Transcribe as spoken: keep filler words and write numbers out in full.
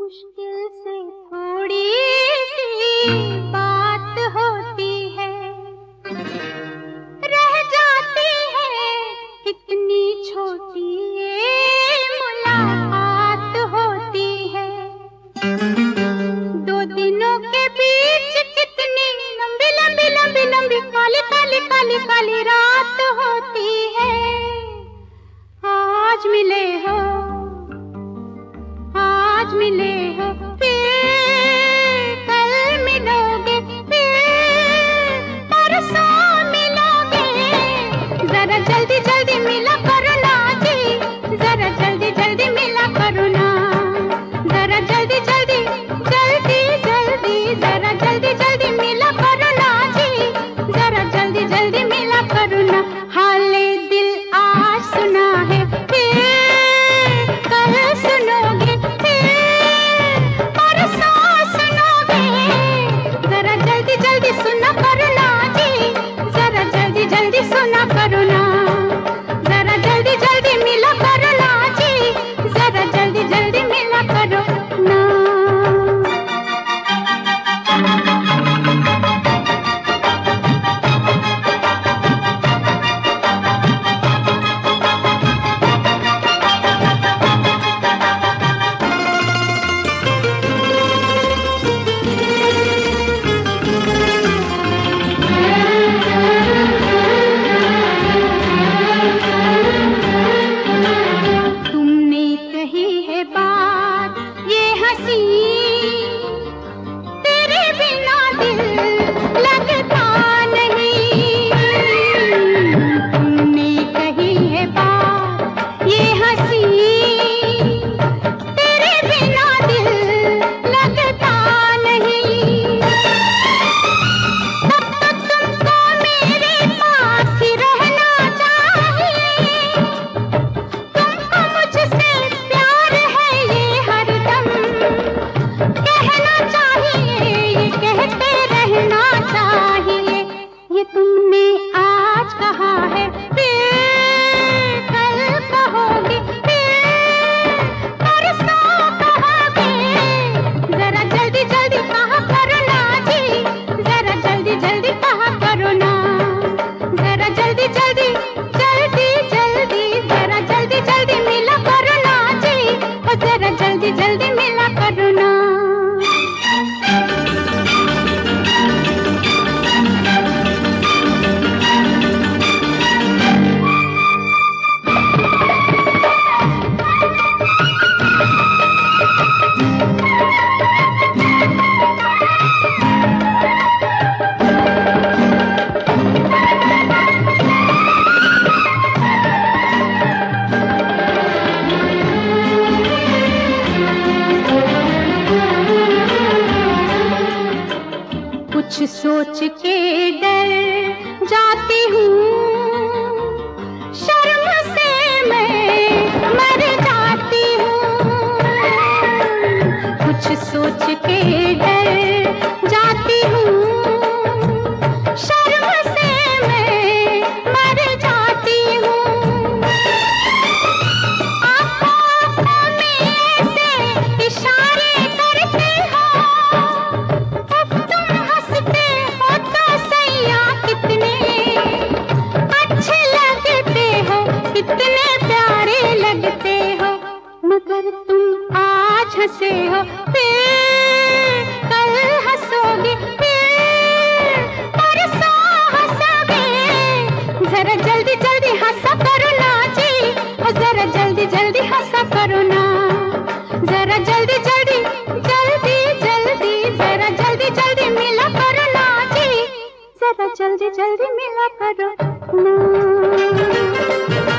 मुश्किल से थोड़ी सी बात होती है, रह जाती है कितनी छोटी ये मुलाकात होती है। दो दिनों के बीच कितनी लंबी लंबी लंबी लंबी काली काली काली काली रात होती है। आज मिले हो, आज मिले हो, फिर कल मिलोगे, फिर परसों मिलोगे। जरा जल्दी जल्दी मिला करो ना जी, जरा जल्दी जल्दी मिला करो ना, जरा जल्दी जल्दी जल्दी जल्दी जरा जल्दी जल्दी मिला करो ना जी, जरा जल्दी जल्दी मिला करो ना। हाले दिल आज सुना है, फिर कल सुनोगे, जल्दी सुना करो ना जी, जरा जल्दी जल्दी सुना करो ना, जरा जल्दी जल्दी मिला करो ना जी, जरा जल्दी जल्दी मिला करो ना। कुछ सोच के डर जाती हूँ, शर्म से मैं मर जाती हूँ। कुछ सोच के डर जाती हूँ, शर्म से मैं मर जाती हूँ। आँखों में ऐसे इशारे करते हो, कितने प्यारे लगते हो, मगर तुम आज हंसे हो, फिर कल हंसोगे, फिर परसों हंसोगे। जरा जल्दी जल्दी हंसा करो ना जी, जरा जल्दी जल्दी हंसा करो ना, जरा जल्दी जल्दी जल्दी जल्दी जरा जल्दी जल्दी मिला करो ना जी, जरा जल्दी जल्दी मिला करो ना।